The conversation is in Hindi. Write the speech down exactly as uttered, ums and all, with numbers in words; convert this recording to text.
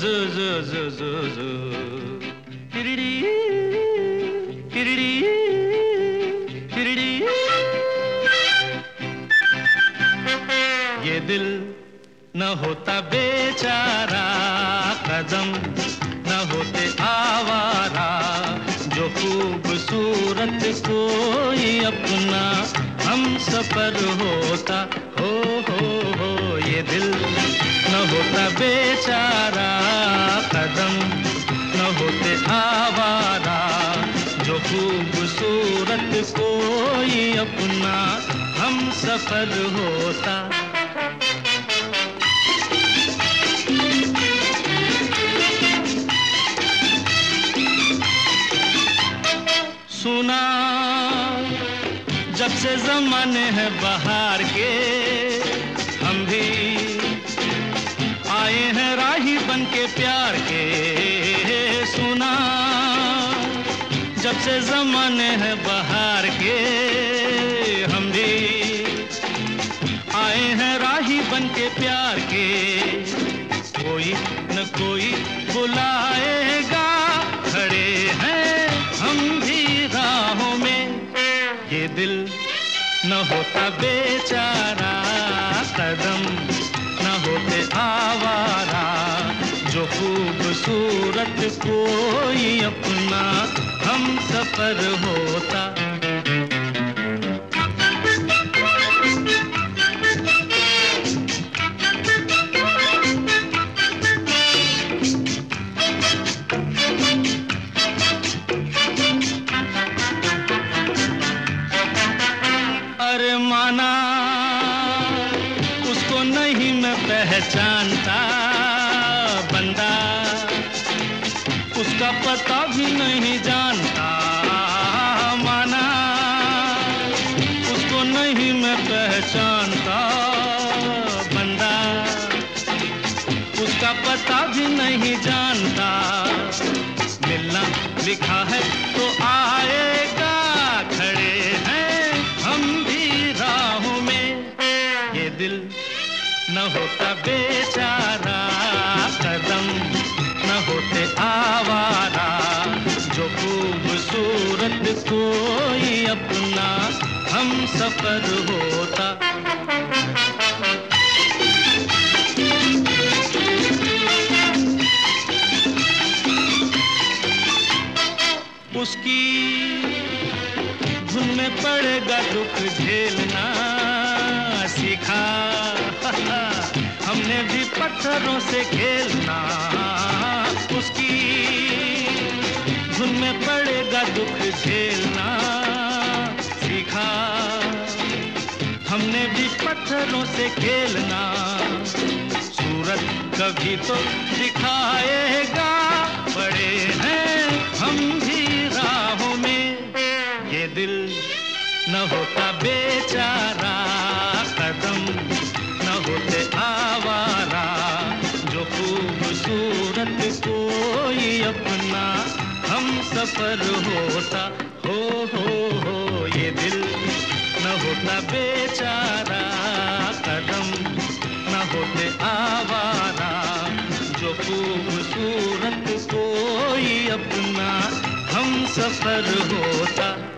zu zu zu zu zu टिरिडी टिरिडी टिरिडी ये दिल न होता बेचारा, कदम न होते आवारा, जो खूबसूरत कोई अपना हम सफर होता। हो हो हो ये दिल न होता बेचारा, कदम न होते आवारा, जो खूबसूरत कोई अपना हम सफर होता। सुना जब से ज़माने हैं बहार के, हम भी आए हैं राही बन के प्यार के। सुना जब से ज़माने हैं बहार के, हम भी आए हैं राही बन के प्यार के। कोई न कोई बुलाएगा, खड़े हैं हम भी राहों में। ये दिल न होता बेचारा, कदम न होते आवारा, जो खूबसूरत कोई अपना हम सफर होता। अरे माना उसको नहीं मैं पहचानता, बंदा उसका पता भी नहीं जानता। माना उसको नहीं मैं पहचानता, बंदा उसका पता भी नहीं जानता। मिलना लिखा है तो आएगा, खड़े हैं हम भी राहों में। ये दिल न होता बेचारा, कदम न होते आवारा, जो खूबसूरत कोई अपना हम सफर होता। उसकी धुन में पड़ेगा दुख झेलना सीखा, हमने भी पत्थरों से खेलना। उसकी धुन में पड़ेगा दुख झेलना सीखा, हमने भी पत्थरों से खेलना। सूरत कभी तो दिखाएगा, पड़े हैं हम भी राहों में। ये दिल न होता बेचारा, कदम न होते आवारा, जो खूबसूरत कोई अपना हम सफर होता। हो हो हो ये दिल न होता बेचारा, कदम न होते आवारा, जो खूबसूरत कोई अपना हम सफर होता।